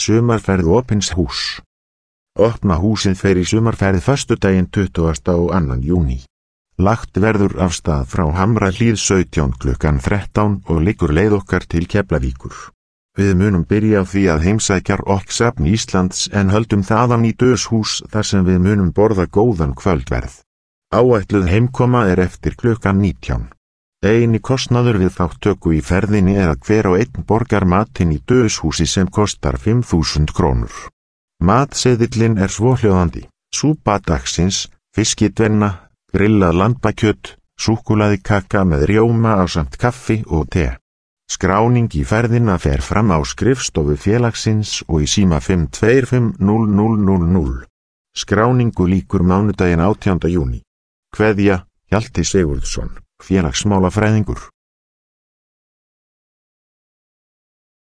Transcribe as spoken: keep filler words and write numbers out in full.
sumarferð opins hús. Opna húsið fer í sumarferð föstudaginn tuttugasta og annan júní. Lagt verður af stað frá Hamrahlíð sautján klukkan þrettán og liggur leið okkar til Keflavíkur. Við munum byrja á því að heimsækja Rocksafn Íslands en höldum þaðan í döshús þar sem við munum borða góðan kvöldverð. Áætluð heimkoma er eftir klukkan nítján. Eini kostnaður við þáttöku í ferðinni er að hver og einn borgar matinn í döshúsi sem kostar fimm þúsund krónur. Matseðillinn er svohljóðandi: súpa dagsins, fiskitvenna, grillað lambakjöt, súkkulaði kaka með rjóma ásamt kaffi og te. Skráning í ferðina fer fram á skrifstofu félagsins og í síma fimm tvö fimm núll núll núll núll. Skráningu lýkur mánudaginn átjánda júní. Kveðja, Hjalti Sigurðsson, félagsmálafræðingur.